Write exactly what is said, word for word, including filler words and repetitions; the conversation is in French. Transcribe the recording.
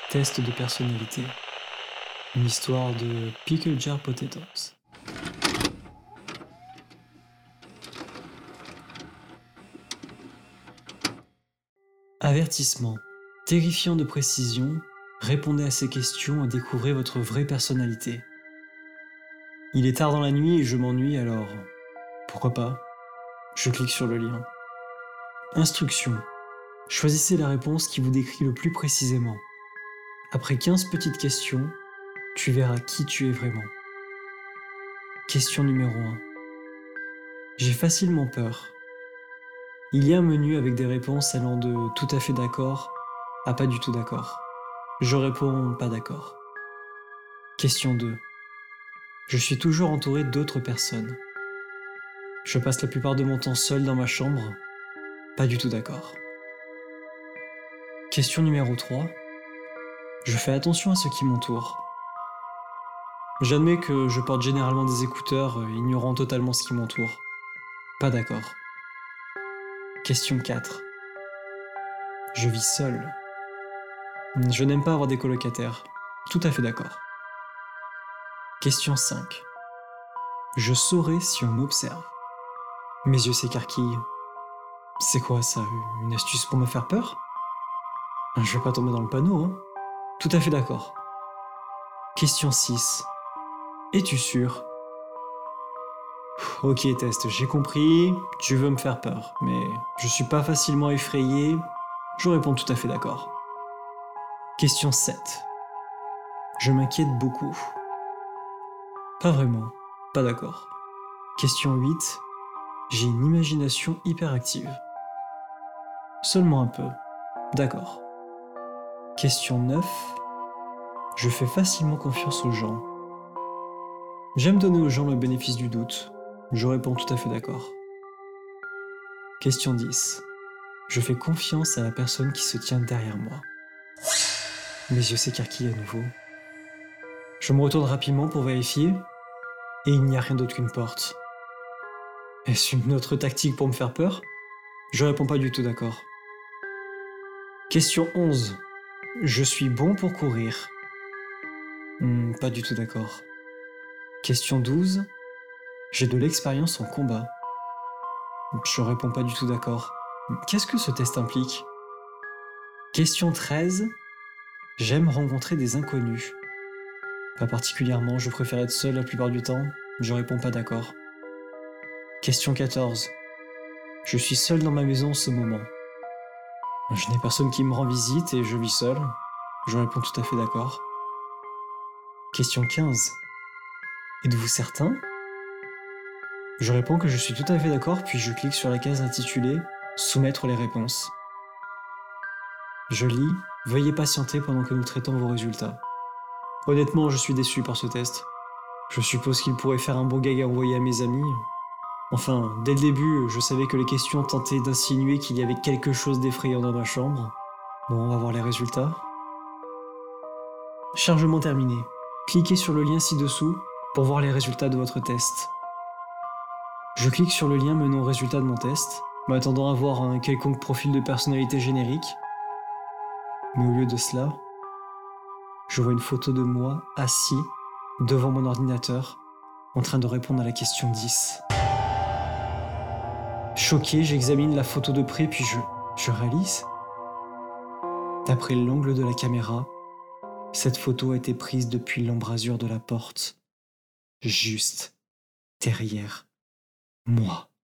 Test de personnalité. Une histoire de Pickle Jar Potatoes. Avertissement. Terrifiant de précision, répondez à ces questions et découvrez votre vraie personnalité. Il est tard dans la nuit et je m'ennuie, alors pourquoi pas? Je clique sur le lien. Instruction. Choisissez la réponse qui vous décrit le plus précisément. Après quinze petites questions, tu verras qui tu es vraiment. Question numéro un. J'ai facilement peur. Il y a un menu avec des réponses allant de tout à fait d'accord à pas du tout d'accord. Je réponds pas d'accord. Question deux. Je suis toujours entouré d'autres personnes. Je passe la plupart de mon temps seul dans ma chambre. Pas du tout d'accord. Question numéro trois. Je fais attention à ce qui m'entoure. J'admets que je porte généralement des écouteurs, ignorant totalement ce qui m'entoure. Pas d'accord. Question quatre. Je vis seul. Je n'aime pas avoir des colocataires. Tout à fait d'accord. Question cinq. Je saurai si on m'observe. Mes yeux s'écarquillent. C'est quoi ça? Une astuce pour me faire peur? Je vais pas tomber dans le panneau, hein? Tout à fait d'accord. Question six. Es-tu sûr? Ok test, j'ai compris, tu veux me faire peur, mais je suis pas facilement effrayé, je réponds tout à fait d'accord. Question sept. Je m'inquiète beaucoup. Pas vraiment, pas d'accord. Question huit. J'ai une imagination hyperactive. Seulement un peu, d'accord. Question neuf. Je fais facilement confiance aux gens. J'aime donner aux gens le bénéfice du doute. Je réponds tout à fait d'accord. Question dix. Je fais confiance à la personne qui se tient derrière moi. Mes yeux s'écarquillent à nouveau. Je me retourne rapidement pour vérifier, et il n'y a rien d'autre qu'une porte. Est-ce une autre tactique pour me faire peur? Je réponds pas du tout d'accord. Question onze. Je suis bon pour courir. Hmm, pas du tout d'accord. Question douze. J'ai de l'expérience en combat. Je réponds pas du tout d'accord. Qu'est-ce que ce test implique? Question treize. J'aime rencontrer des inconnus. Pas particulièrement, je préfère être seul la plupart du temps. Je réponds pas d'accord. Question quatorze. Je suis seul dans ma maison en ce moment. Je n'ai personne qui me rend visite et je vis seul. Je réponds tout à fait d'accord. Question quinze. Êtes-vous certain? Je réponds que je suis tout à fait d'accord, puis je clique sur la case intitulée « Soumettre les réponses ». Je lis « Veuillez patienter pendant que nous traitons vos résultats ». Honnêtement, je suis déçu par ce test. Je suppose qu'il pourrait faire un bon gag à envoyer à mes amis. Enfin, dès le début, je savais que les questions tentaient d'insinuer qu'il y avait quelque chose d'effrayant dans ma chambre. Bon, on va voir les résultats. Chargement terminé. Cliquez sur le lien ci-dessous pour voir les résultats de votre test. Je clique sur le lien menant au résultat de mon test, m'attendant à voir un quelconque profil de personnalité générique. Mais au lieu de cela, je vois une photo de moi assis devant mon ordinateur, en train de répondre à la question dix. Choqué, j'examine la photo de près puis je, je réalise. D'après l'angle de la caméra, cette photo a été prise depuis l'embrasure de la porte, juste derrière moi.